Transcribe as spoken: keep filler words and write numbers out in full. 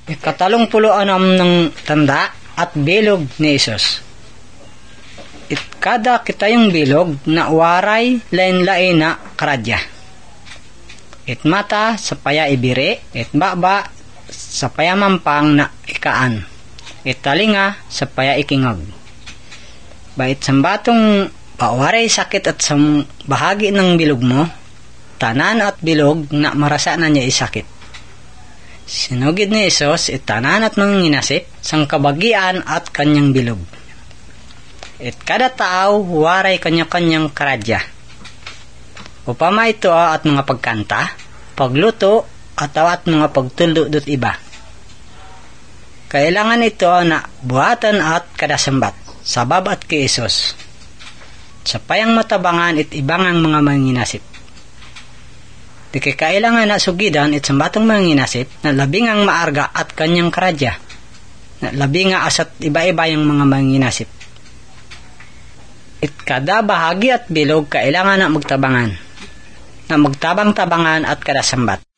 Ikatalong pulo anam ng tanda at bilog ni Isus. It kada kitayong bilog na waray lain-lain na karadya. It mata sa paya ibiri, it baba sa paya mampang na ikaan. It talinga sa paya ikingag. Bait sambatong pawaray sakit at sa bahagi ng bilog mo, tanan at bilog na marasa na niya isakit. Sinugid ni Isos itanan at manginasip sang kabagian at kanyang bilog. It kada tao waray kanya-kanyang karadya. Upama ito at mga pagkanta, pagluto, at at mga pagtuludot iba. Kailangan ito na buhatan at kadasambat, sabab at kay Isos. Sa payang matabangan it ibang ang mga manginasip. Di kay kailangan na sugidan it sambatong manginasip na labing ang maarga at kanyang karadya. Na labing nga asat iba-iba yung mga manginasip. It kada bahagi at bilog kailangan na magtabangan. Na magtabang-tabangan at kadasambat.